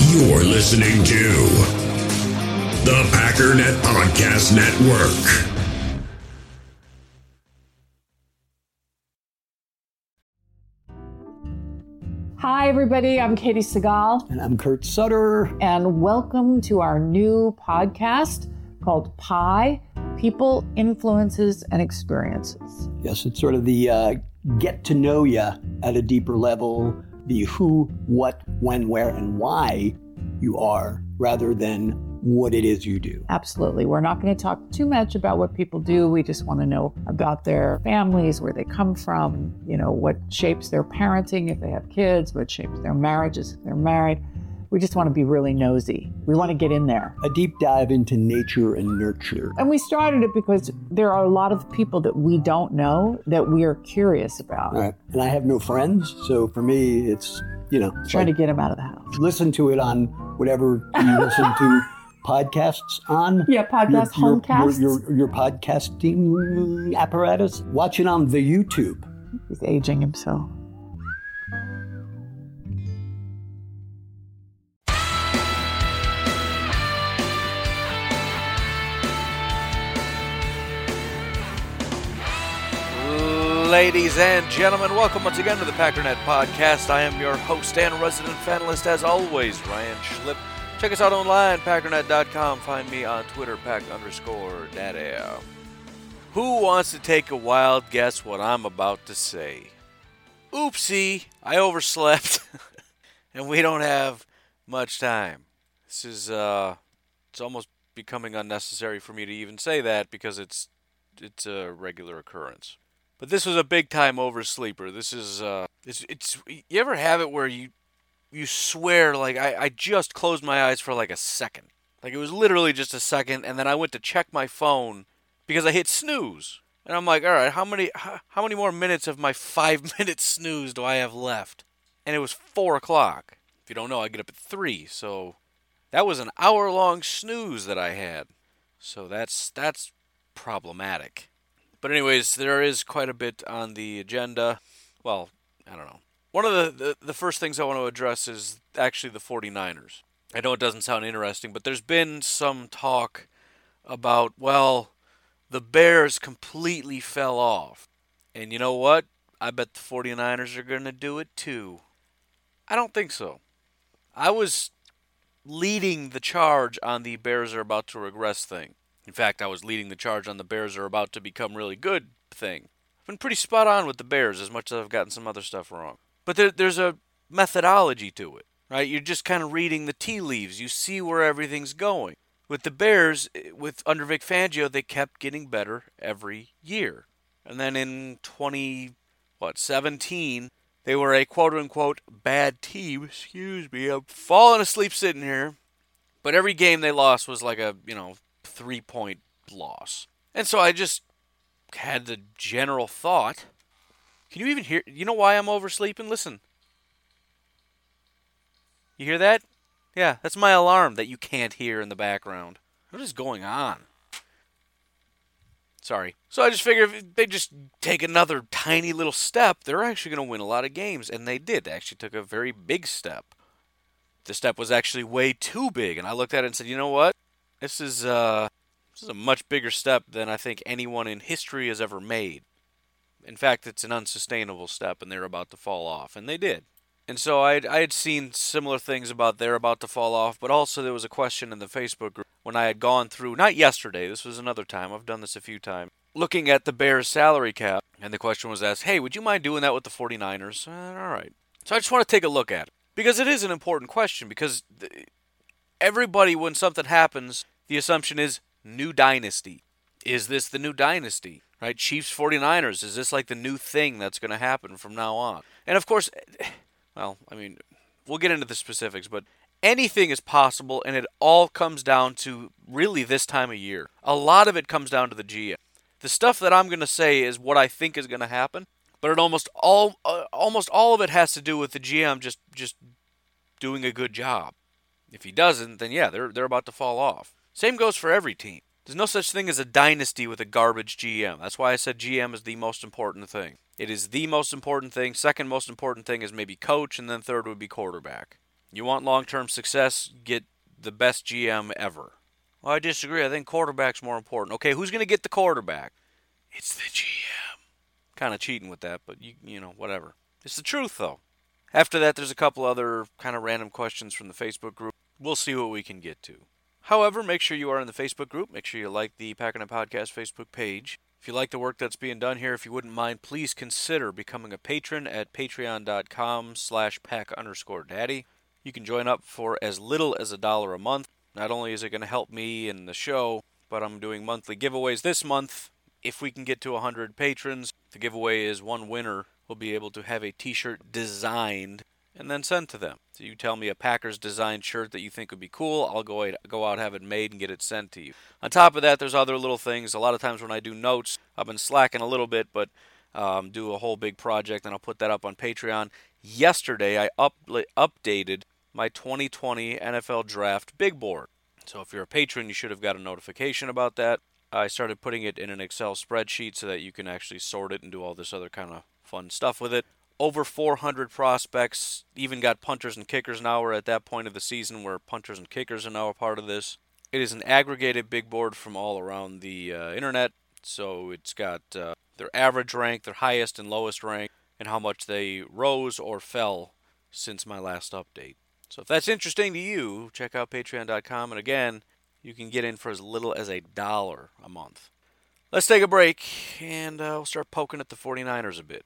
You're listening to the Packernet Podcast Network. Hi, everybody. I'm Katie Segal. And I'm Kurt Sutter. And welcome to our new podcast called PIE, People, Influences, and Experiences. Yes, it's sort of the get to know you at a deeper level, the who, what, when, where, and why you are, rather than what it is you do. Absolutely. We're not going to talk too much about what people do. We just want to know about their families, where they come from, what shapes their parenting if they have kids, what shapes their marriages if they're married. We just want to be really nosy. We want to get in there. A deep dive into nature and nurture. And we started it because there are a lot of people that we don't know that we are curious about. All right. And I have no friends, so for me, it's, trying to get them out of the house. Listen to it on whatever you listen to podcasts on. Yeah, homecasts. Your podcasting apparatus. Watch it on the YouTube. He's aging himself. Ladies and gentlemen, welcome once again to the Packernet Podcast. I am your host and resident fanalist, as always, Ryan Schlip. Check us out online, packernet.com. Find me on Twitter, pack_daddy. Who wants to take a wild guess what I'm about to say? Oopsie, I overslept, and we don't have much time. This is, it's almost becoming unnecessary for me to even say that because it's a regular occurrence. But this was a big-time oversleeper. This is, it's. You ever have it where you swear, like, I just closed my eyes for like a second. Like, it was literally just a second, and then I went to check my phone because I hit snooze. And I'm like, all right, how many more minutes of my 5-minute snooze do I have left? And it was 4 o'clock. If you don't know, I get up at 3, so that was an hour-long snooze that I had. So that's problematic. But anyways, there is quite a bit on the agenda. Well, I don't know. One of the first things I want to address is actually the 49ers. I know it doesn't sound interesting, but there's been some talk about, well, the Bears completely fell off. And you know what? I bet the 49ers are going to do it too. I don't think so. I was leading the charge on the Bears are about to regress thing. In fact, I was leading the charge on the Bears are about to become really good thing. I've been pretty spot on with the Bears, as much as I've gotten some other stuff wrong. But there's a methodology to it, right? You're just kind of reading the tea leaves. You see where everything's going. With the Bears, under Vic Fangio, they kept getting better every year. And then in 2017, they were a quote-unquote bad team. Excuse me, I'm falling asleep sitting here. But every game they lost was like a, 3-point loss. And so I just had the general thought. Can you even hear? You know why I'm oversleeping? Listen. You hear that? Yeah, that's my alarm that you can't hear in the background. What is going on? Sorry. So I just figured if they just take another tiny little step, they're actually going to win a lot of games. And they did. They actually took a very big step. The step was actually way too big. And I looked at it and said, you know what? This is a much bigger step than I think anyone in history has ever made. In fact, it's an unsustainable step, and they're about to fall off. And they did. And so I had seen similar things about they're about to fall off, but also there was a question in the Facebook group when I had gone through, not yesterday, this was another time, I've done this a few times, looking at the Bears salary cap, and the question was asked, hey, would you mind doing that with the 49ers? All right. So I just want to take a look at it. Because it is an important question, because everybody, when something happens, the assumption is new dynasty. Is this the new dynasty? Right? Chiefs 49ers, is this like the new thing that's going to happen from now on? And of course, well, I mean, we'll get into the specifics, but anything is possible, and it all comes down to really this time of year. A lot of it comes down to the GM. The stuff that I'm going to say is what I think is going to happen, but it almost all of it has to do with the GM just doing a good job. If he doesn't, then yeah, they're about to fall off. Same goes for every team. There's no such thing as a dynasty with a garbage GM. That's why I said GM is the most important thing. It is the most important thing. Second most important thing is maybe coach, and then third would be quarterback. You want long-term success, get the best GM ever. Well, I disagree. I think quarterback's more important. Okay, who's going to get the quarterback? It's the GM. Kind of cheating with that, but you know, whatever. It's the truth, though. After that, there's a couple other kind of random questions from the Facebook group. We'll see what we can get to. However, make sure you are in the Facebook group. Make sure you like the Packernet Podcast Facebook page. If you like the work that's being done here, if you wouldn't mind, please consider becoming a patron at patreon.com/pack_daddy. You can join up for as little as $1 a month. Not only is it going to help me and the show, but I'm doing monthly giveaways this month. If we can get to 100 patrons, the giveaway is one winner will be able to have a t-shirt designed and then sent to them. So you tell me a Packers designed shirt that you think would be cool, I'll go out, have it made, and get it sent to you. On top of that, there's other little things. A lot of times when I do notes, I've been slacking a little bit, but do a whole big project, and I'll put that up on Patreon. Yesterday, I updated my 2020 NFL Draft Big Board. So if you're a patron, you should have got a notification about that. I started putting it in an Excel spreadsheet so that you can actually sort it and do all this other kind of fun stuff with it. Over 400 prospects, even got punters and kickers now. We're at that point of the season where punters and kickers are now a part of this. It is an aggregated big board from all around the internet. So it's got their average rank, their highest and lowest rank, and how much they rose or fell since my last update. So if that's interesting to you, check out patreon.com. And again, you can get in for as little as $1 a month. Let's take a break, and we'll start poking at the 49ers a bit.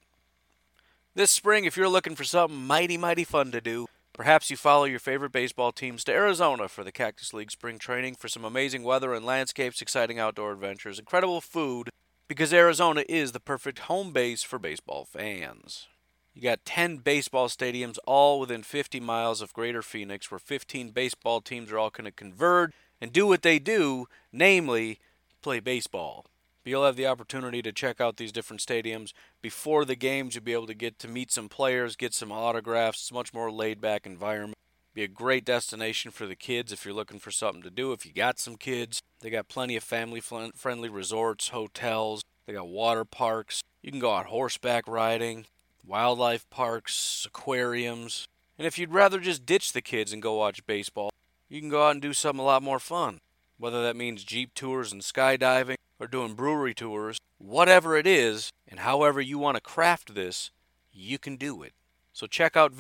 This spring, if you're looking for something mighty, mighty fun to do, perhaps you follow your favorite baseball teams to Arizona for the Cactus League spring training for some amazing weather and landscapes, exciting outdoor adventures, incredible food, because Arizona is the perfect home base for baseball fans. You got 10 baseball stadiums all within 50 miles of Greater Phoenix, where 15 baseball teams are all going to converge and do what they do, namely play baseball. You'll have the opportunity to check out these different stadiums. Before the games, you'll be able to get to meet some players, get some autographs. It's a much more laid-back environment. Be a great destination for the kids if you're looking for something to do. If you got some kids, they got plenty of family-friendly resorts, hotels. They got water parks. You can go out horseback riding, wildlife parks, aquariums. And if you'd rather just ditch the kids and go watch baseball, you can go out and do something a lot more fun. Whether that means Jeep tours and skydiving, or doing brewery tours, whatever it is, and however you want to craft this, you can do it. So check out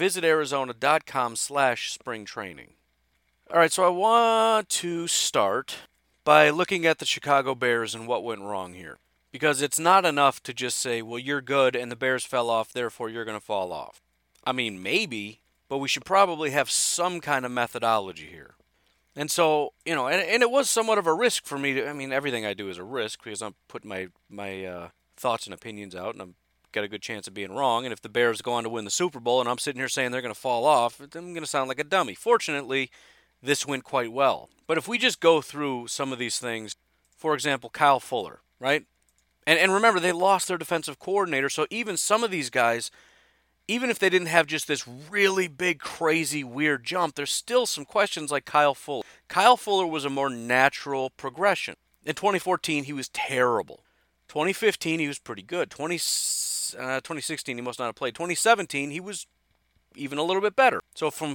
visitarizona.com/springtraining. All right, so I want to start by looking at the Chicago Bears and what went wrong here. Because it's not enough to just say, well, you're good and the Bears fell off, therefore you're going to fall off. I mean, maybe, but we should probably have some kind of methodology here. And so, you know, and it was somewhat of a risk for me to, I mean, everything I do is a risk because I'm putting my thoughts and opinions out, and I've got a good chance of being wrong. And if the Bears go on to win the Super Bowl and I'm sitting here saying they're going to fall off, then I'm going to sound like a dummy. Fortunately, this went quite well. But if we just go through some of these things, for example, Kyle Fuller, right? And remember, they lost their defensive coordinator, so even some of these guys, even if they didn't have just this really big, crazy, weird jump, there's still some questions like Kyle Fuller. Kyle Fuller was a more natural progression. In 2014, he was terrible. 2015, he was pretty good. 2016, he must not have played. 2017, he was even a little bit better. So from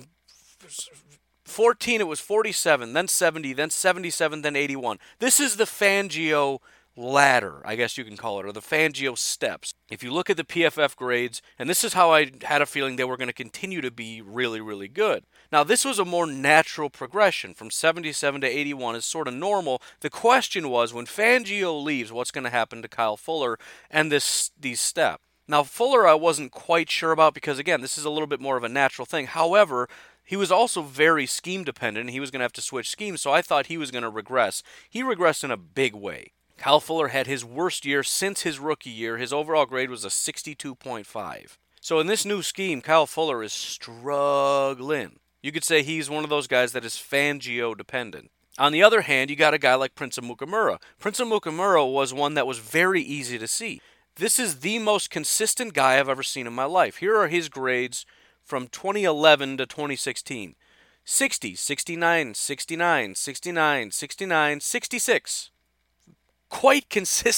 14, it was 47, then 70, then 77, then 81. This is the Fangio ladder, I guess you can call it, or the Fangio steps. If you look at the PFF grades, and this is how I had a feeling they were going to continue to be really, really good. Now, this was a more natural progression. From 77 to 81 is sort of normal. The question was, when Fangio leaves, what's going to happen to Kyle Fuller and these steps? Now, Fuller I wasn't quite sure about because, again, this is a little bit more of a natural thing. However, he was also very scheme dependent, and he was going to have to switch schemes, so I thought he was going to regress. He regressed in a big way. Kyle Fuller had his worst year since his rookie year. His overall grade was a 62.5. So in this new scheme, Kyle Fuller is struggling. You could say he's one of those guys that is Fangio dependent. On the other hand, you got a guy like Prince Amukamara. Prince Amukamara was one that was very easy to see. This is the most consistent guy I've ever seen in my life. Here are his grades from 2011 to 2016. 60, 69, 69, 69, 69, 66. Quite consistent.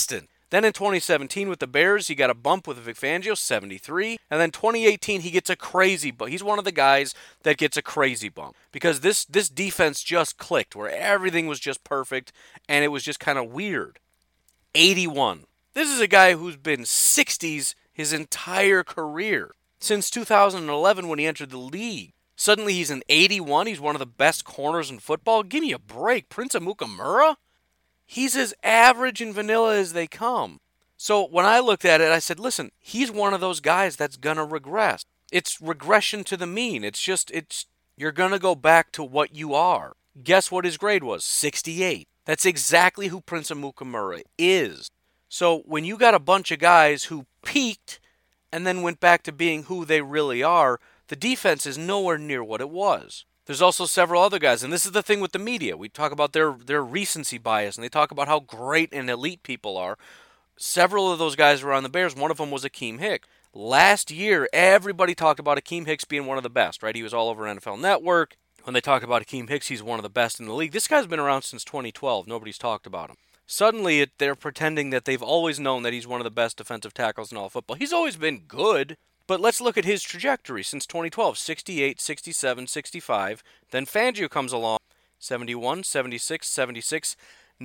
Then in 2017 with the Bears, he got a bump with Vic Fangio, 73. And then 2018, he gets a crazy bump. He's one of the guys that gets a crazy bump because this defense just clicked where everything was just perfect and it was just kind of weird. 81. This is a guy who's been 60s his entire career. Since 2011 when he entered the league. Suddenly he's an 81. He's one of the best corners in football. Give me a break. Prince Amukamara? He's as average and vanilla as they come. So when I looked at it, I said, listen, he's one of those guys that's going to regress. It's regression to the mean. You're going to go back to what you are. Guess what his grade was? 68. That's exactly who Prince Amukamara is. So when you got a bunch of guys who peaked and then went back to being who they really are, the defense is nowhere near what it was. There's also several other guys, and this is the thing with the media. We talk about their recency bias, and they talk about how great and elite people are. Several of those guys were on the Bears. One of them was Akeem Hicks. Last year, everybody talked about Akeem Hicks being one of the best, right? He was all over NFL Network. When they talk about Akeem Hicks, he's one of the best in the league. This guy's been around since 2012. Nobody's talked about him. Suddenly, they're pretending that they've always known that he's one of the best defensive tackles in all of football. He's always been good. But let's look at his trajectory since 2012, 68, 67, 65. Then Fangio comes along, 71, 76, 76,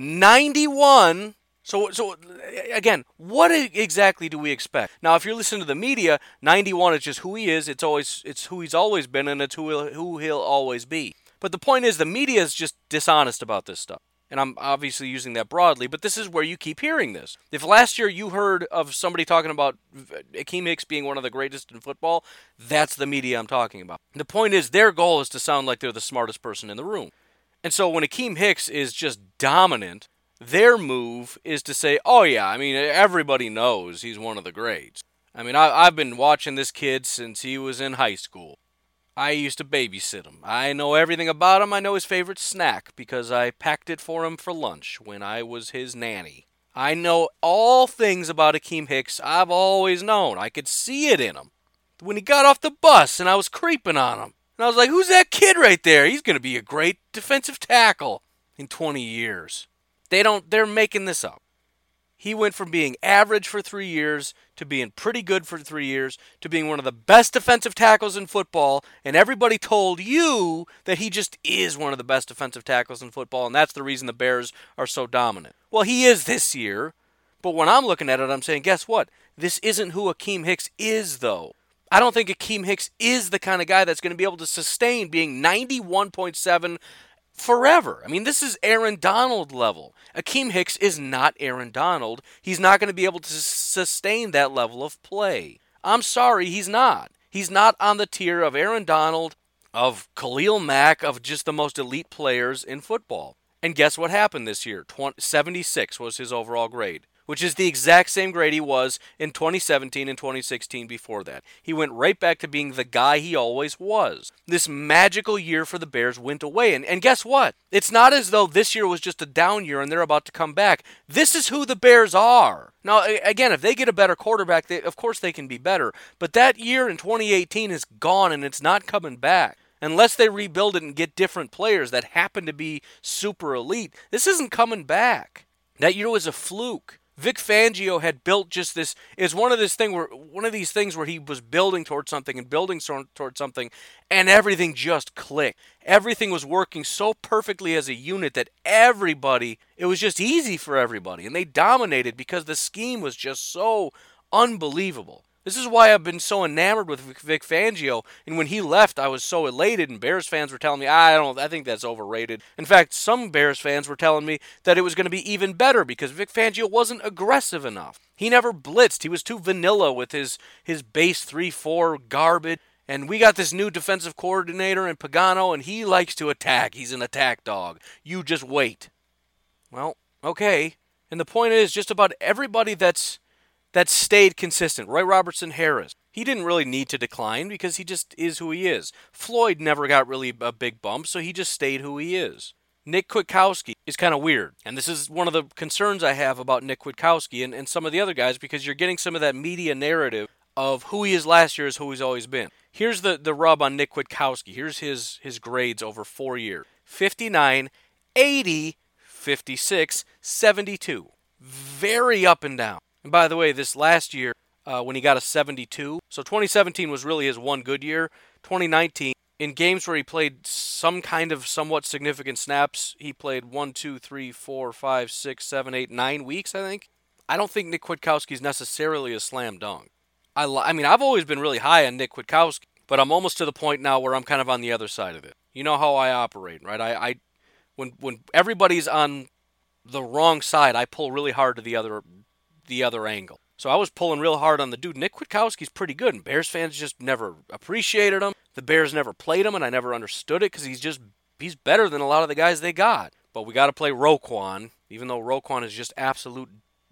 91. So again, what exactly do we expect? Now, if you're listening to the media, 91 is just who he is. It's who he's always been, and it's who he'll always be. But the point is, the media is just dishonest about this stuff. And I'm obviously using that broadly, but this is where you keep hearing this. If last year you heard of somebody talking about Akeem Hicks being one of the greatest in football, that's the media I'm talking about. The point is, their goal is to sound like they're the smartest person in the room. And so when Akeem Hicks is just dominant, their move is to say, oh yeah, I mean, everybody knows he's one of the greats. I mean, I've been watching this kid since he was in high school. I used to babysit him. I know everything about him. I know his favorite snack because I packed it for him for lunch when I was his nanny. I know all things about Akeem Hicks I've always known. I could see it in him. When he got off the bus and I was creeping on him. And I was like, who's that kid right there? He's going to be a great defensive tackle in 20 years. They're making this up. He went from being average for 3 years to being pretty good for 3 years to being one of the best defensive tackles in football, and everybody told you that he just is one of the best defensive tackles in football, and that's the reason the Bears are so dominant. Well, he is this year, but when I'm looking at it, I'm saying, guess what? This isn't who Akeem Hicks is, though. I don't think Akeem Hicks is the kind of guy that's going to be able to sustain being 91.7 forever. I mean, this is Aaron Donald level. Akeem Hicks is not Aaron Donald. He's not going to be able to sustain that level of play. I'm sorry, he's not. He's not on the tier of Aaron Donald, of Khalil Mack, of just the most elite players in football. And guess what happened this year? 76 was his overall grade, which is the exact same grade he was in 2017 and 2016 before that. He went right back to being the guy he always was. This magical year for the Bears went away. And guess what? It's not as though this year was just a down year and they're about to come back. This is who the Bears are. Now, again, if they get a better quarterback, of course they can be better. But that year in 2018 is gone and it's not coming back. Unless they rebuild it and get different players that happen to be super elite, this isn't coming back. That year was a fluke. Vic Fangio had built just this. It's one of these things where he was building towards something and building towards something, and everything just clicked. Everything was working so perfectly as a unit that it was just easy for everybody, and they dominated because the scheme was just so unbelievable. This is why I've been so enamored with Vic Fangio, and when he left, I was so elated, and Bears fans were telling me, I think that's overrated. In fact, some Bears fans were telling me that it was going to be even better because Vic Fangio wasn't aggressive enough. He never blitzed. He was too vanilla with his base 3-4 garbage, and we got this new defensive coordinator in Pagano, and he likes to attack. He's an attack dog. You just wait. Well, okay. And the point is, just about everybody that stayed consistent. Roy Robertson Harris. He didn't really need to decline because he just is who he is. Floyd never got really a big bump, so he just stayed who he is. Nick Kwiatkowski is kind of weird. And this is one of the concerns I have about Nick Kwiatkowski and some of the other guys because you're getting some of that media narrative of who he is last year is who he's always been. Here's the rub on Nick Kwiatkowski. Here's his grades over 4 years. 59, 80, 56, 72. very up and down. And by the way, this last year, when he got a 72, so 2017 was really his one good year. 2019, in games where he played some kind of somewhat significant snaps, he played 1, 2, 3, 4, 5, 6, 7, 8, 9 weeks, I think. I don't think Nick Kwiatkowski's necessarily a slam dunk. I mean, I've always been really high on Nick Kwiatkowski, but I'm almost to the point now where I'm kind of on the other side of it. You know how I operate, right? When everybody's on the wrong side, I pull really hard to the other angle. So I was pulling real hard on the dude. Nick Kwiatkowski's pretty good, and Bears fans just never appreciated him. The Bears never played him, and I never understood it because he's better than a lot of the guys they got. But we got to play Roquan, even though Roquan is just absolute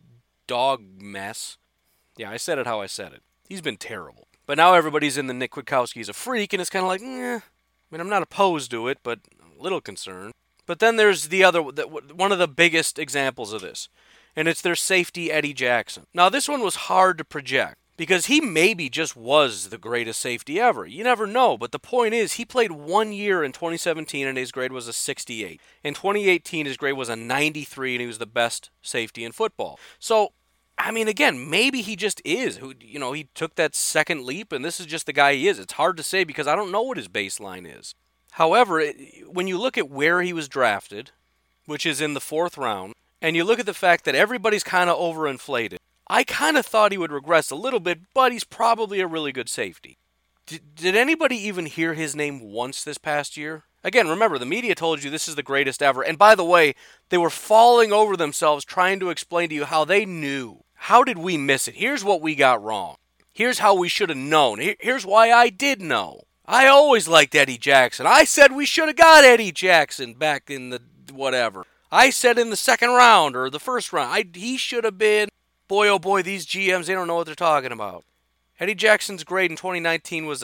dog mess. Yeah, I said it how I said it. He's been terrible. But now everybody's in the Nick Kwiatkowski's a freak, and it's kind of like, I mean, I'm not opposed to it, but a little concerned. But then there's one of the biggest examples of this, and it's their safety, Eddie Jackson. Now, this one was hard to project because he maybe just was the greatest safety ever. You never know, but the point is he played 1 year in 2017, and his grade was a 68. In 2018, his grade was a 93, and he was the best safety in football. So, I mean, again, maybe he just is. He took that second leap, and this is just the guy he is. It's hard to say because I don't know what his baseline is. However, when you look at where he was drafted, which is in the 4th round, and you look at the fact that everybody's kind of overinflated, I kind of thought he would regress a little bit, but he's probably a really good safety. Did anybody even hear his name once this past year? Again, remember, the media told you this is the greatest ever. And by the way, they were falling over themselves trying to explain to you how they knew. How did we miss it? Here's what we got wrong. Here's how we should have known. Here's why I did know. I always liked Eddie Jackson. I said we should have got Eddie Jackson back in the whatever. I said in the 2nd round or the 1st round. He should have been. Boy, oh boy, these GMs, they don't know what they're talking about. Eddie Jackson's grade in 2019 was a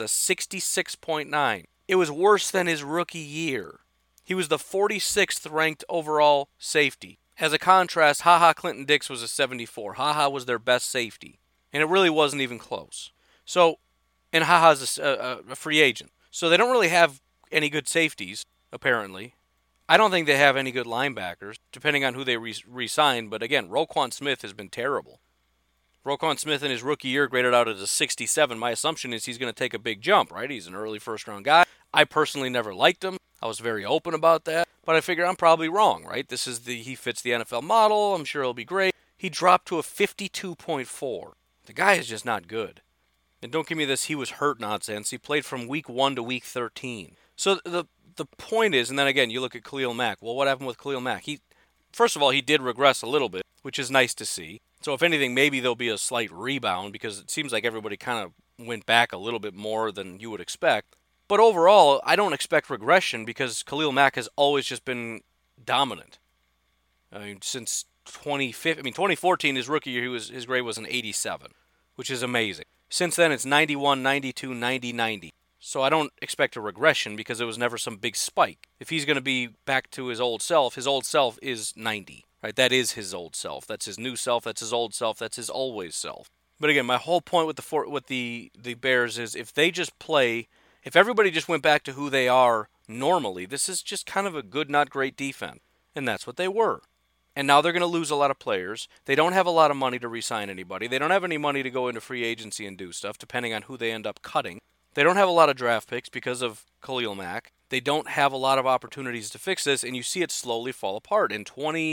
66.9. It was worse than his rookie year. He was the 46th ranked overall safety. As a contrast, HaHa Clinton-Dix was a 74. HaHa was their best safety. And it really wasn't even close. So, and HaHa's a free agent. So they don't really have any good safeties, apparently. I don't think they have any good linebackers, depending on who they re-sign. But again, Roquan Smith has been terrible. Roquan Smith in his rookie year graded out as a 67. My assumption is he's going to take a big jump, right? He's an early 1st-round guy. I personally never liked him. I was very open about that. But I figure I'm probably wrong, right? He fits the NFL model. I'm sure he'll be great. He dropped to a 52.4. The guy is just not good. And don't give me this he was hurt nonsense. He played from week 1 to week 13. So the point is, and then again, you look at Khalil Mack. Well, what happened with Khalil Mack? First of all, he did regress a little bit, which is nice to see. So if anything, maybe there'll be a slight rebound because it seems like everybody kind of went back a little bit more than you would expect. But overall, I don't expect regression because Khalil Mack has always just been dominant. I mean, since 2014, his rookie year, his grade was an 87, which is amazing. Since then, it's 91, 92, 90, 90. So I don't expect a regression because it was never some big spike. If he's going to be back to his old self is 90. Right? That is his old self. That's his new self. That's his old self. That's his always self. But again, my whole point with the Bears is if everybody just went back to who they are normally, this is just kind of a good, not great defense. And that's what they were. And now they're going to lose a lot of players. They don't have a lot of money to re-sign anybody. They don't have any money to go into free agency and do stuff, depending on who they end up cutting. They don't have a lot of draft picks because of Khalil Mack. They don't have a lot of opportunities to fix this, and you see it slowly fall apart. In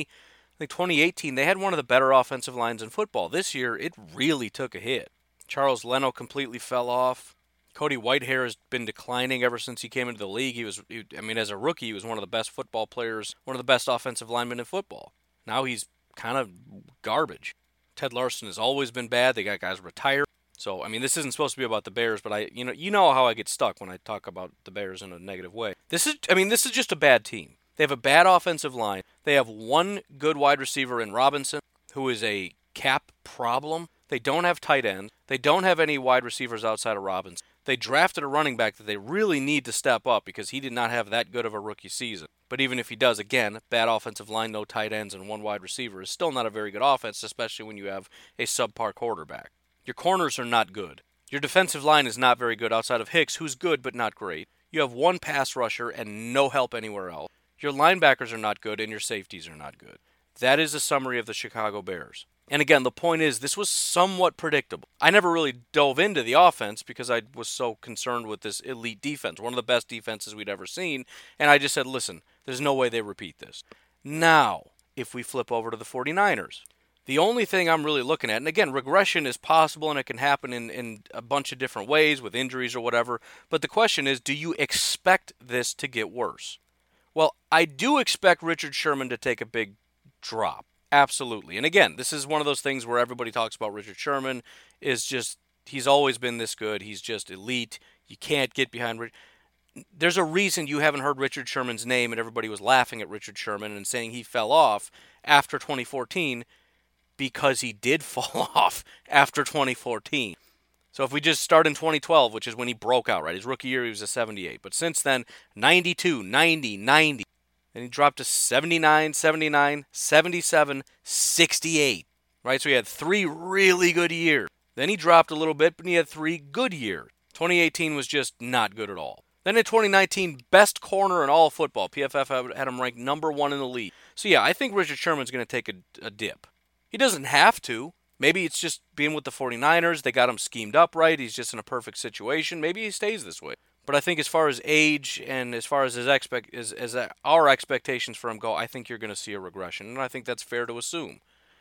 2018, they had one of the better offensive lines in football. This year, it really took a hit. Charles Leno completely fell off. Cody Whitehair has been declining ever since he came into the league. As a rookie, he was one of the best football players, one of the best offensive linemen in football. Now he's kind of garbage. Ted Larson has always been bad. They got guys retired. So, this isn't supposed to be about the Bears, but you know how I get stuck when I talk about the Bears in a negative way. This is just a bad team. They have a bad offensive line. They have one good wide receiver in Robinson, who is a cap problem. They don't have tight ends. They don't have any wide receivers outside of Robinson. They drafted a running back that they really need to step up because he did not have that good of a rookie season. But even if he does, again, bad offensive line, no tight ends, and one wide receiver is still not a very good offense, especially when you have a subpar quarterback. Your corners are not good. Your defensive line is not very good outside of Hicks, who's good but not great. You have one pass rusher and no help anywhere else. Your linebackers are not good and your safeties are not good. That is a summary of the Chicago Bears. And again, the point is, this was somewhat predictable. I never really dove into the offense because I was so concerned with this elite defense, one of the best defenses we'd ever seen. And I just said, listen, there's no way they repeat this. Now, if we flip over to the 49ers, the only thing I'm really looking at, and again, regression is possible and it can happen in a bunch of different ways with injuries or whatever, but the question is, do you expect this to get worse? Well, I do expect Richard Sherman to take a big drop. Absolutely. And again, this is one of those things where everybody talks about Richard Sherman is just, he's always been this good. He's just elite. You can't get behind There's a reason you haven't heard Richard Sherman's name and everybody was laughing at Richard Sherman and saying he fell off after 2014 because he did fall off after 2014. So if we just start in 2012, which is when he broke out, right? His rookie year, he was a 78. But since then, 92, 90, 90. Then he dropped to 79, 79, 77, 68, right? So he had 3 really good years. Then he dropped a little bit, but he had 3 good years. 2018 was just not good at all. Then in 2019, best corner in all of football. PFF had him ranked number 1 in the league. So yeah, I think Richard Sherman's going to take a dip. He doesn't have to. Maybe it's just being with the 49ers. They got him schemed up right. He's just in a perfect situation. Maybe he stays this way. But I think as far as age and as far as his our expectations for him go, I think you're going to see a regression, and I think that's fair to assume.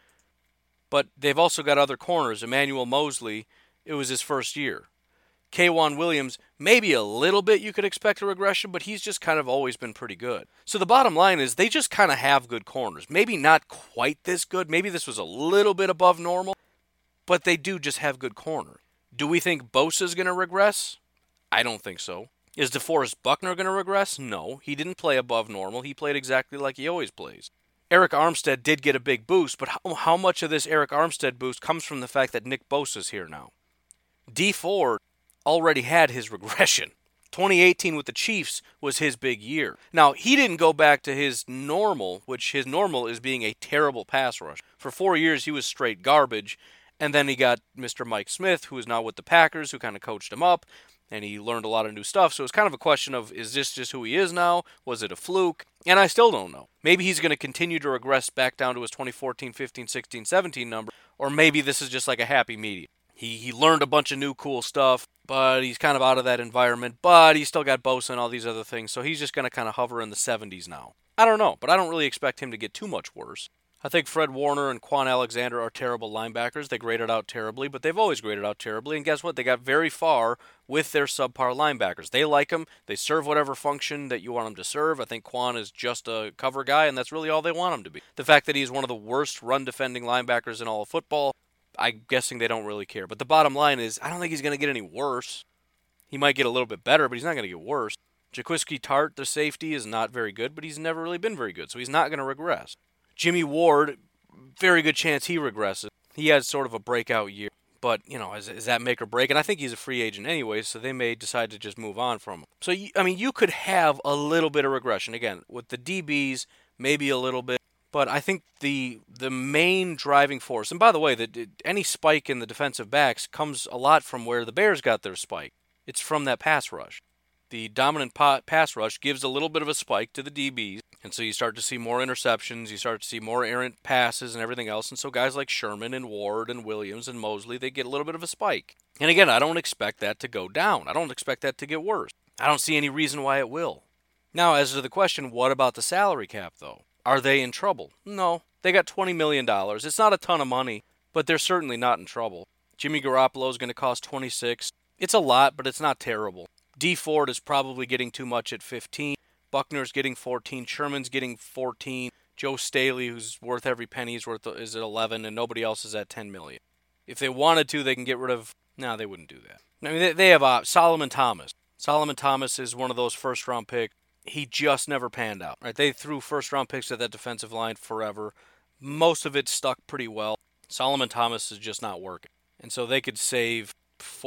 But they've also got other corners. Emmanuel Mosley, it was his first year. K'Waun Williams, maybe a little bit you could expect a regression, but he's just kind of always been pretty good. So the bottom line is they just kind of have good corners. Maybe not quite this good. Maybe this was a little bit above normal, but they do just have good corners. Do we think Bosa's going to regress? I don't think so. Is DeForest Buckner going to regress? No. He didn't play above normal. He played exactly like he always plays. Eric Armstead did get a big boost, but how much of this Eric Armstead boost comes from the fact that Nick Bosa's here now? Dee Ford already had his regression. 2018 with the Chiefs was his big year. Now, he didn't go back to his normal, which his normal is being a terrible pass rush. For 4 years, he was straight garbage, and then he got Mr. Mike Smith, who is now with the Packers, who kind of coached him up, and he learned a lot of new stuff. So it's kind of a question of, is this just who he is now? Was it a fluke? And I still don't know. Maybe he's going to continue to regress back down to his 2014, 15, 16, 17 number, or maybe this is just like a happy medium. He learned a bunch of new cool stuff, but he's kind of out of that environment, but he's still got Bosa and all these other things, so he's just going to kind of hover in the 70s now. I don't know, but I don't really expect him to get too much worse. I think Fred Warner and Quan Alexander are terrible linebackers. They graded out terribly, but they've always graded out terribly, and guess what? They got very far with their subpar linebackers. They like them. They serve whatever function that you want them to serve. I think Quan is just a cover guy, and that's really all they want him to be. The fact that he's one of the worst run-defending linebackers in all of football, I'm guessing they don't really care. But the bottom line is, I don't think he's going to get any worse. He might get a little bit better, but he's not going to get worse. Jaquiski Tartt, the safety, is not very good, but he's never really been very good, so he's not going to regress. Jimmy Ward, very good chance he regresses. He had sort of a breakout year, but, is that make or break? And I think he's a free agent anyway, so they may decide to just move on from him. So, you could have a little bit of regression. Again, with the DBs, maybe a little bit. But I think the main driving force, and by the way, any spike in the defensive backs comes a lot from where the Bears got their spike. It's from that pass rush. The dominant pass rush gives a little bit of a spike to the DBs, and so you start to see more interceptions, you start to see more errant passes and everything else, and so guys like Sherman and Ward and Williams and Mosley, they get a little bit of a spike. And again, I don't expect that to go down. I don't expect that to get worse. I don't see any reason why it will. Now, as to the question, what about the salary cap, though? Are they in trouble? No. They got $20 million. It's not a ton of money, but they're certainly not in trouble. Jimmy Garoppolo is going to cost $26. It's a lot, but it's not terrible. Dee Ford is probably getting too much at 15. Buckner's getting 14. Sherman's getting 14. Joe Staley, who's worth every penny, is at 11, and nobody else is at $10 million. If they wanted to, they can get rid of... No, they wouldn't do that. I mean, they have Solomon Thomas. Solomon Thomas is one of those first-round picks. He just never panned out. Right? They threw first-round picks at that defensive line forever. Most of it stuck pretty well. Solomon Thomas is just not working. And so they could save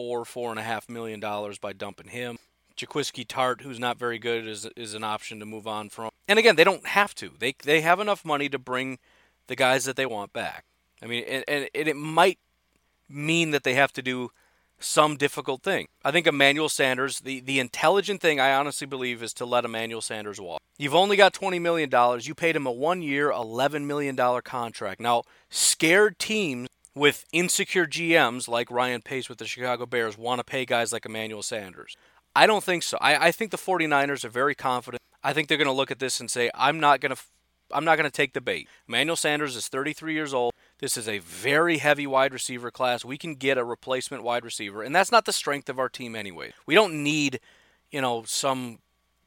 $4.5 million by dumping him. Jaquiski Tartt, who's not very good, is an option to move on from. And again, they don't have to. They have enough money to bring the guys that they want back. I mean, and it might mean that they have to do some difficult thing. I think Emmanuel Sanders, the intelligent thing I honestly believe is to let Emmanuel Sanders walk. You've only got $20 million. You paid him a 1-year, $11 million contract. Now, scared teams with insecure GMs like Ryan Pace with the Chicago Bears want to pay guys like Emmanuel Sanders. I don't think so. I think the 49ers are very confident. I think they're going to look at this and say, I'm not going to take the bait. Emmanuel Sanders is 33 years old. This is a very heavy wide receiver class. We can get a replacement wide receiver, and that's not the strength of our team anyway. We don't need, some,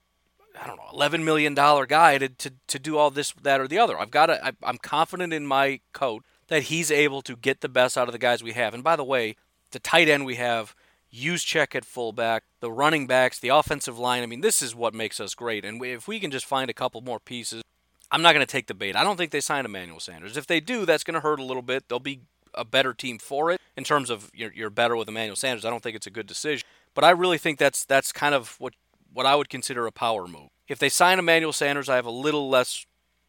$11 million guy to do all this, that, or the other. I'm confident in my coach that he's able to get the best out of the guys we have. And by the way, the tight end we have, Juszczyk at fullback, the running backs, the offensive line. I mean, this is what makes us great. And if we can just find a couple more pieces, I'm not going to take the bait. I don't think they signed Emmanuel Sanders. If they do, that's going to hurt a little bit. They'll be a better team for it in terms of you're better with Emmanuel Sanders. I don't think it's a good decision. But I really think that's kind of what I would consider a power move. If they sign Emmanuel Sanders, I have a little less,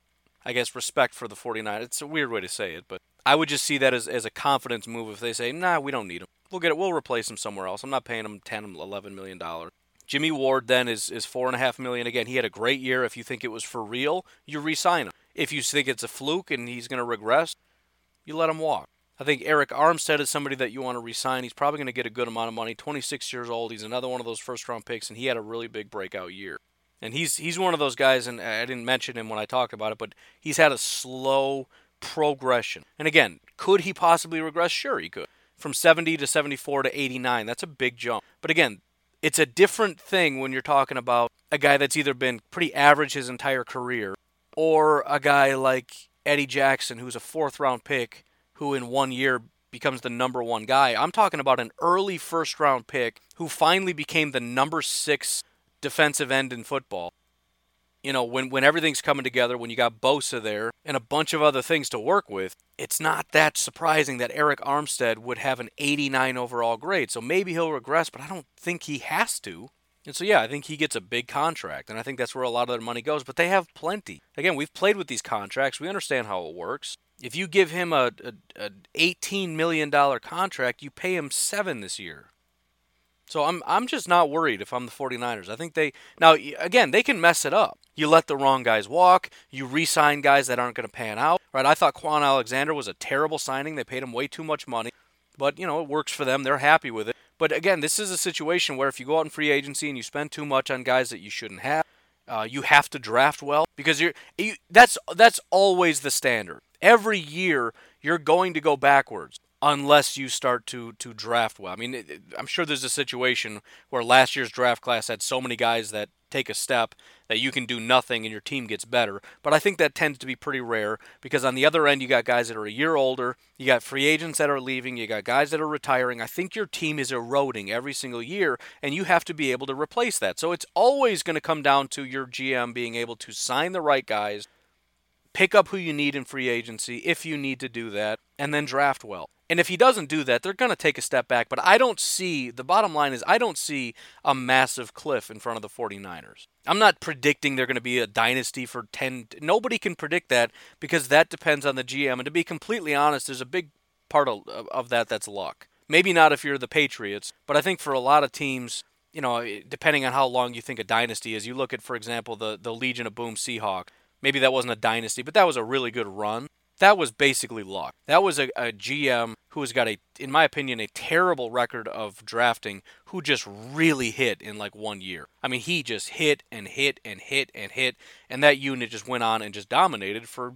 respect for the 49ers. It's a weird way to say it, but I would just see that as a confidence move if they say, nah, we don't need him. We'll replace him somewhere else. I'm not paying him $10, $11 million. Jimmy Ward then is $4.5 million. Again, he had a great year. If you think it was for real, you re-sign him. If you think it's a fluke and he's going to regress, you let him walk. I think Eric Armstead is somebody that you want to re-sign. He's probably going to get a good amount of money. 26 years old. He's another one of those first-round picks, and he had a really big breakout year. And he's one of those guys, and I didn't mention him when I talked about it, but he's had a slow progression. And again, could he possibly regress? Sure, he could. From 70 to 74 to 89, that's a big jump. But again, it's a different thing when you're talking about a guy that's either been pretty average his entire career or a guy like Eddie Jackson, who's a 4th-round pick, who in 1 year becomes the number 1 guy. I'm talking about an early first-round pick who finally became the number 6 defensive end in football. When everything's coming together, when you got Bosa there and a bunch of other things to work with, it's not that surprising that Eric Armstead would have an 89 overall grade. So maybe he'll regress, but I don't think he has to. And so, yeah, I think he gets a big contract, and I think that's where a lot of their money goes. But they have plenty. Again, we've played with these contracts. We understand how it works. If you give him a $18 million contract, you pay him $7 this year. So I'm just not worried if I'm the 49ers. I think now again, they can mess it up. You let the wrong guys walk. You re-sign guys that aren't going to pan out. Right? I thought Quan Alexander was a terrible signing. They paid him way too much money. But, it works for them. They're happy with it. But again, this is a situation where if you go out in free agency and you spend too much on guys that you shouldn't have, you have to draft well because that's always the standard. Every year, you're going to go backwards unless you start to draft well. I mean, I'm sure there's a situation where last year's draft class had so many guys that take a step that you can do nothing and your team gets better. But I think that tends to be pretty rare because on the other end, you got guys that are a year older, you got free agents that are leaving, you got guys that are retiring. I think your team is eroding every single year, and you have to be able to replace that. So it's always going to come down to your GM being able to sign the right guys, pick up who you need in free agency if you need to do that, and then draft well. And if he doesn't do that, they're going to take a step back. But the bottom line is I don't see a massive cliff in front of the 49ers. I'm not predicting they're going to be a dynasty for 10. Nobody can predict that because that depends on the GM. And to be completely honest, there's a big part of that's luck. Maybe not if you're the Patriots, but I think for a lot of teams, depending on how long you think a dynasty is, you look at, for example, the Legion of Boom Seahawks. Maybe that wasn't a dynasty, but that was a really good run. That was basically luck. That was a GM who has got, in my opinion, a terrible record of drafting who just really hit in like 1 year. I mean, he just hit and hit and hit and hit, and that unit just went on and just dominated for,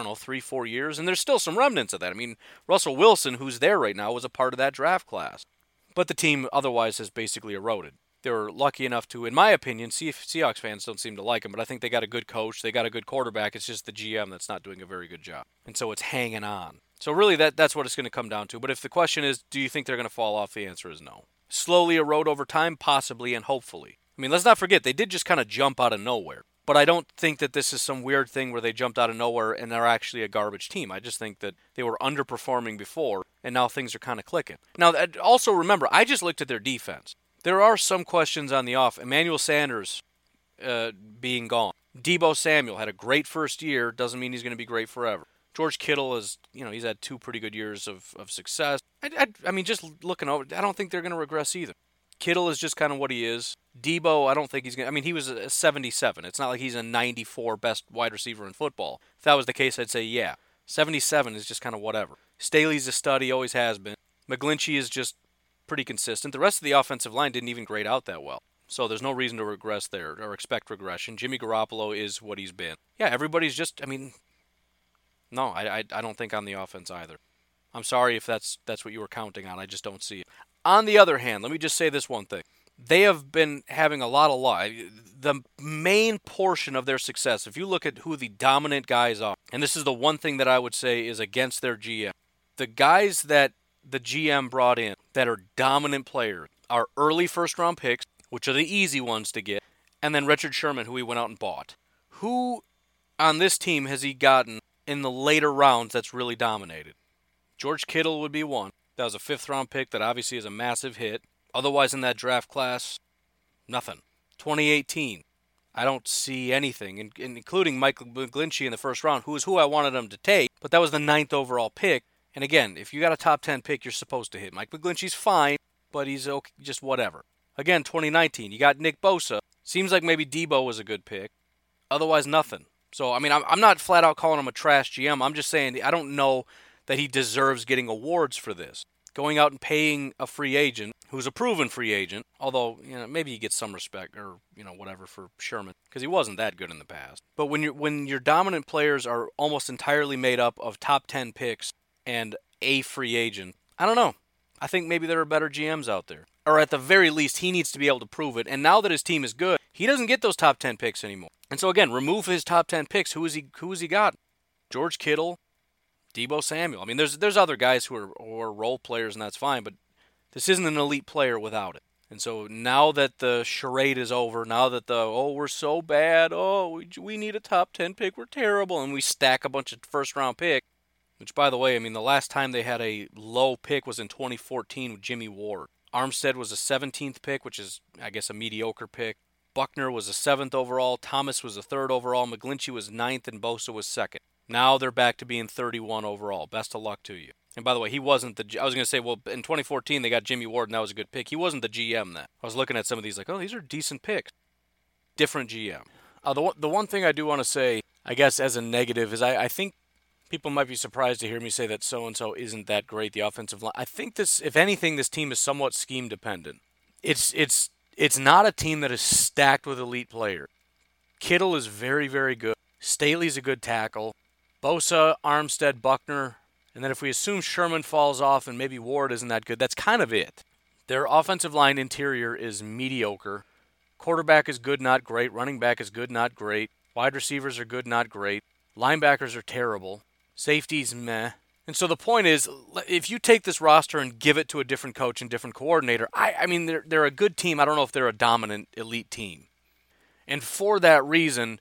3-4 years, and there's still some remnants of that. I mean, Russell Wilson, who's there right now, was a part of that draft class. But the team otherwise has basically eroded. They were lucky enough to, in my opinion, Seahawks fans don't seem to like him, but I think they got a good coach, they got a good quarterback. It's just the GM that's not doing a very good job. And so it's hanging on. So really that's what it's going to come down to. But if the question is, do you think they're going to fall off, the answer is no. Slowly erode over time, possibly and hopefully. I mean, let's not forget, they did just kind of jump out of nowhere. But I don't think that this is some weird thing where they jumped out of nowhere and they're actually a garbage team. I just think that they were underperforming before, and now things are kind of clicking. Now, also remember, I just looked at their defense. There are some questions on the off. Emmanuel Sanders being gone. Deebo Samuel had a great first year. Doesn't mean he's going to be great forever. George Kittle is, he's had 2 pretty good years of success. I mean, just looking over, I don't think they're going to regress either. Kittle is just kind of what he is. Debo, I don't think he's going to, I mean, he was a 77. It's not like he's a 94 best wide receiver in football. If that was the case, I'd say, yeah. 77 is just kind of whatever. Staley's a stud, he always has been. McGlinchey is just pretty consistent. The rest of the offensive line didn't even grade out that well. So there's no reason to regress there or expect regression. Jimmy Garoppolo is what he's been. Yeah, everybody's just, no, I don't think on the offense either. I'm sorry if that's what you were counting on. I just don't see it. On the other hand, let me just say this one thing. They have been having a lot of luck. The main portion of their success, if you look at who the dominant guys are, and this is the one thing that I would say is against their GM, the guys that the GM brought in that are dominant players are early first-round picks, which are the easy ones to get, and then Richard Sherman, who he went out and bought. Who on this team has he gotten in the later rounds that's really dominated? George Kittle would be one. That was a 5th-round pick that obviously is a massive hit. Otherwise, in that draft class, nothing. 2018, I don't see anything, including Michael McGlinchey in the first round, who is who I wanted him to take, but that was the 9th overall pick. And again, if you got a top 10 pick, you're supposed to hit. Mike McGlinchey's fine, but he's okay, just whatever. Again, 2019, you got Nick Bosa. Seems like maybe Debo was a good pick. Otherwise, nothing. So, I mean, I'm not flat out calling him a trash GM. I'm just saying I don't know that he deserves getting awards for this. Going out and paying a free agent who's a proven free agent, although maybe he gets some respect or whatever for Sherman because he wasn't that good in the past. But when your dominant players are almost entirely made up of top 10 picks and a free agent, I don't know. I think maybe there are better GMs out there. Or at the very least, he needs to be able to prove it. And now that his team is good, he doesn't get those top 10 picks anymore. And so again, remove his top 10 picks. Who has he got? George Kittle, Debo Samuel. I mean, there's other guys who are role players, and that's fine, but this isn't an elite player without it. And so now that the charade is over, now that we're so bad, we need a top 10 pick, we're terrible, and we stack a bunch of first-round picks, which, by the way, I mean, the last time they had a low pick was in 2014 with Jimmy Ward. Armstead was a 17th pick, which is, I guess, a mediocre pick. Buckner was a 7th overall. Thomas was a 3rd overall. McGlinchey was 9th, and Bosa was 2nd. Now they're back to being 31 overall. Best of luck to you. And by the way, he wasn't I was going to say, well, in 2014 they got Jimmy Ward, and that was a good pick. He wasn't the GM then. I was looking at some of these like, these are decent picks. Different GM. The one thing I do want to say, I guess, as a negative is I think people might be surprised to hear me say that so-and-so isn't that great, the offensive line. I think this, if anything, this team is somewhat scheme-dependent. It's not a team that is stacked with elite players. Kittle is very, very good. Staley's a good tackle. Bosa, Armstead, Buckner, and then if we assume Sherman falls off and maybe Ward isn't that good, that's kind of it. Their offensive line interior is mediocre. Quarterback is good, not great. Running back is good, not great. Wide receivers are good, not great. Linebackers are terrible. Safeties, meh. And so the point is, if you take this roster and give it to a different coach and different coordinator, I mean, they're a good team. I don't know if they're a dominant elite team. And for that reason,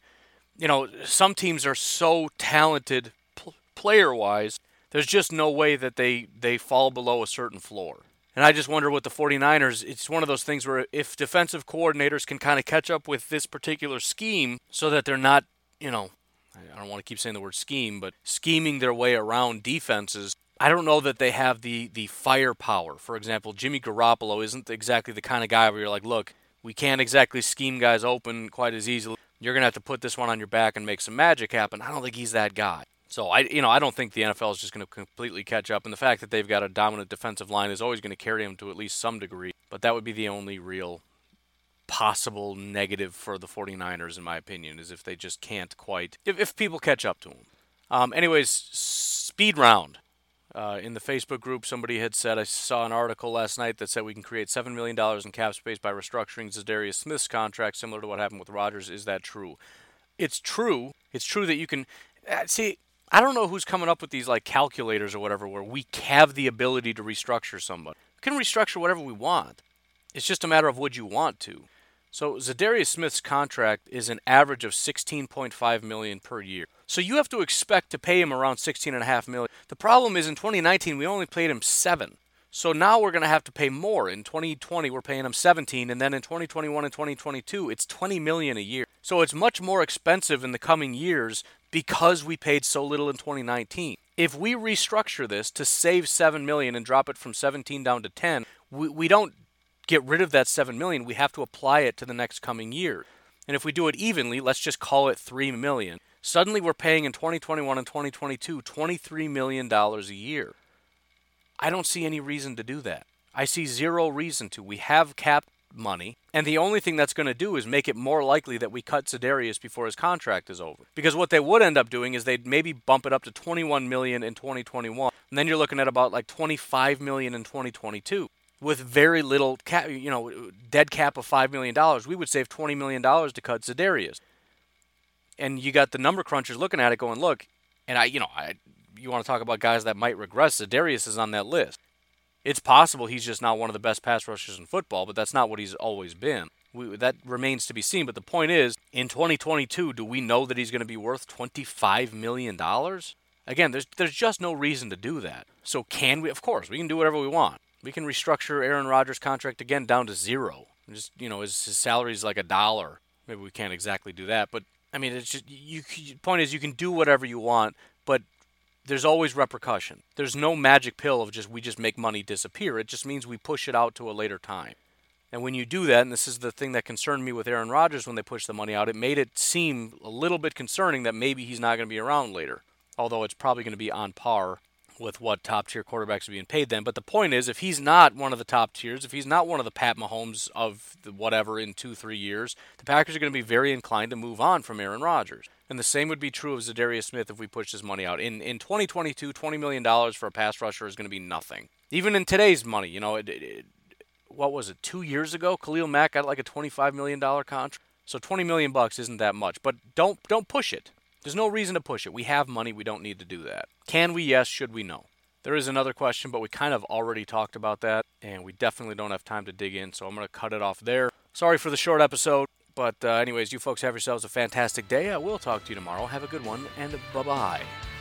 some teams are so talented player-wise, there's just no way that they fall below a certain floor. And I just wonder with the 49ers, it's one of those things where if defensive coordinators can kind of catch up with this particular scheme so that they're not, I don't want to keep saying the word scheme, but scheming their way around defenses, I don't know that they have the firepower. For example, Jimmy Garoppolo isn't exactly the kind of guy where you're like, look, we can't exactly scheme guys open quite as easily. You're going to have to put this one on your back and make some magic happen. I don't think he's that guy. So, I don't think the NFL is just going to completely catch up. And the fact that they've got a dominant defensive line is always going to carry them to at least some degree. But that would be the only real possible negative for the 49ers, in my opinion, is if they just can't quite, if people catch up to them. Anyways, speed round. In the Facebook group, somebody had said, I saw an article last night that said we can create $7 million in cap space by restructuring Zadarius Smith's contract, similar to what happened with Rodgers. Is that true? It's true. It's true that you can, see, I don't know who's coming up with these like calculators or whatever where we have the ability to restructure somebody. We can restructure whatever we want. It's just a matter of would you want to. So Zadarius Smith's contract is an average of $16.5 million per year. So you have to expect to pay him around $16.5 million. The problem is in 2019 we only paid him $7 million. So now we're going to have to pay more. In 2020 we're paying him $17 million, and then in 2021 and 2022 it's $20 million a year. So it's much more expensive in the coming years because we paid so little in 2019. If we restructure this to save $7 million and drop it from 17 down to 10, we don't get rid of that $7 million. We have to apply it to the next coming year. And if we do it evenly, let's just call it $3 million. Suddenly we're paying in 2021 and 2022 $23 million a year. I don't see any reason to do that. I see zero reason to. We have cap money, and the only thing that's going to do is make it more likely that we cut Za'Darius before his contract is over. Because what they would end up doing is they'd maybe bump it up to $21 million in 2021, and then you're looking at about like $25 million in 2022. With very little cap, dead cap of $5 million, we would save $20 million to cut Za'Darius. And you got the number crunchers looking at it going, look, and you want to talk about guys that might regress, Za'Darius is on that list. It's possible he's just not one of the best pass rushers in football, but that's not what he's always been. That remains to be seen. But the point is, in 2022, do we know that he's going to be worth $25 million? Again, there's just no reason to do that. So can we? Of course, we can do whatever we want. We can restructure Aaron Rodgers' contract again down to zero. Just, his salary is like $1. Maybe we can't exactly do that. But, I mean, it's just, point is, you can do whatever you want, but there's always repercussion. There's no magic pill of we just make money disappear. It just means we push it out to a later time. And when you do that, and this is the thing that concerned me with Aaron Rodgers when they pushed the money out, it made it seem a little bit concerning that maybe he's not going to be around later. Although it's probably going to be on par with what top-tier quarterbacks are being paid then. But the point is, if he's not one of the top tiers, if he's not one of the Pat Mahomes of the whatever in 2-3 years, the Packers are going to be very inclined to move on from Aaron Rodgers. And the same would be true of Za'Darius Smith if we push this money out. In 2022, $20 million for a pass rusher is going to be nothing. Even in today's money, what was it, 2 years ago? Khalil Mack got like a $25 million contract. So $20 million isn't that much. But don't push it. There's no reason to push it. We have money. We don't need to do that. Can we? Yes. Should we? No. There is another question, but we kind of already talked about that, and we definitely don't have time to dig in, so I'm going to cut it off there. Sorry for the short episode, but anyways, you folks have yourselves a fantastic day. I will talk to you tomorrow. Have a good one, and bye-bye.